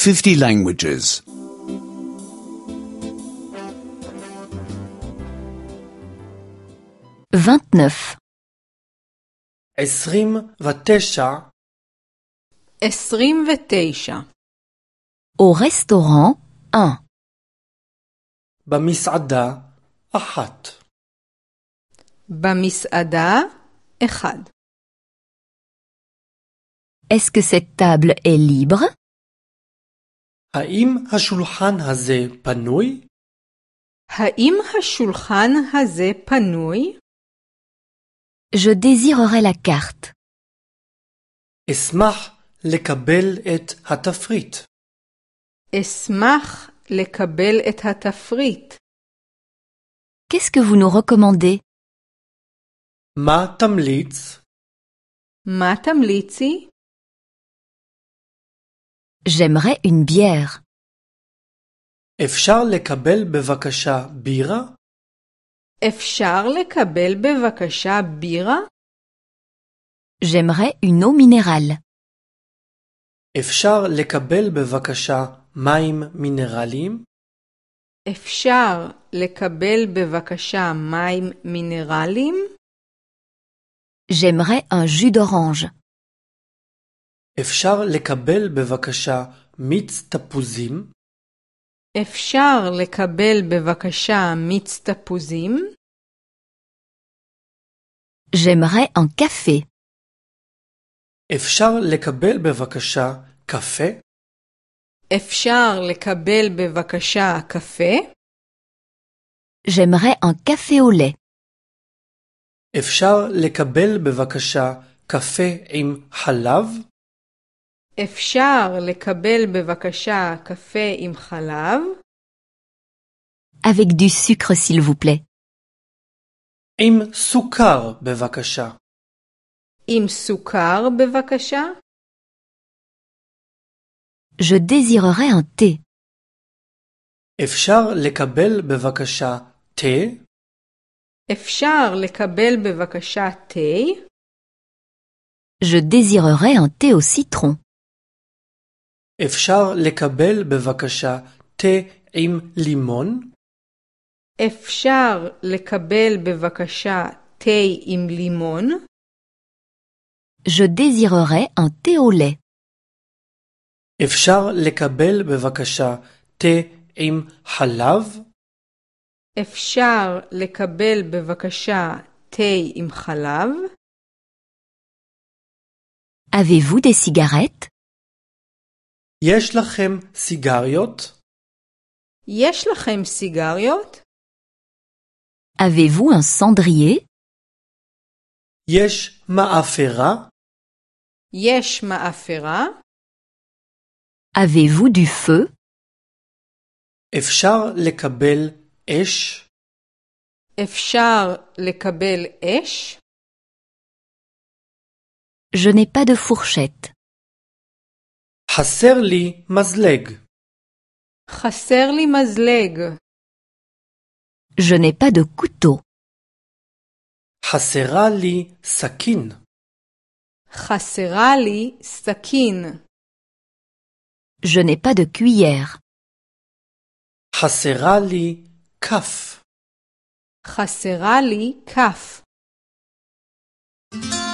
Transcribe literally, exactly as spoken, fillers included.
fifty languages. vingt-neuf. עשרים ותשע. עשרים ותשע. Au restaurant, un. במסעדה, אחת. במסעדה, אחד. Est-ce que cette table est libre? האם השולחן הזה פנוי? האם השולחן הזה פנוי? Je désirerais la carte. אשמח לקבל את התפריט. אשמח לקבל את התפריט. Qu'est-ce que vous nous recommandez? מה תמליץ? מה תמליצי? J'aimerais une bière. אפשר לקבל בבקשה בירה? אפשר לקבל בבקשה בירה? J'aimerais une eau minérale. אפשר לקבל בבקשה מים מינרליים? אפשר לקבל בבקשה מים מינרליים? J'aimerais un jus d'orange. אפשר לקבל בבקשה מיץ תפוזים? אפשר לקבל בבקשה מיץ תפוזים? J'aimerais un café. אפשר לקבל בבקשה קפה? אפשר לקבל בבקשה קפה? J'aimerais un café au lait. אפשר לקבל בבקשה קפה עם חלב? אפשר לקבל בבקשה קפה עם חלב? Avec du sucre, s'il vous plaît. עם סוכר בבקשה. עם סוכר בבקשה? Je désirerais un thé. אפשר לקבל בבקשה תה? אפשר לקבל בבקשה תה? Je désirerais un thé au citron. אפשר לקבל בבקשה תה עם לימון? אפשר לקבל בבקשה תה עם לימון? Je désirerais un thé au lait. אפשר לקבל בבקשה תה עם חלב? אפשר לקבל בבקשה תה עם חלב? Avez-vous des cigarettes? יש לכם סיגריות? יש לכם סיגריות? Avez-vous un cendrier? יש מאפרה? יש מאפרה? Avez-vous du feu? אפשר לקבל אש? אפשר לקבל אש? Je n'ai pas de fourchette. חסר לי מזלג. חסר לי מזלג. Je n'ai pas de couteau. חסרה לי סכין. חסרה לי סכין. Je n'ai pas de cuillère. חסרה לי כף. חסרה לי כף.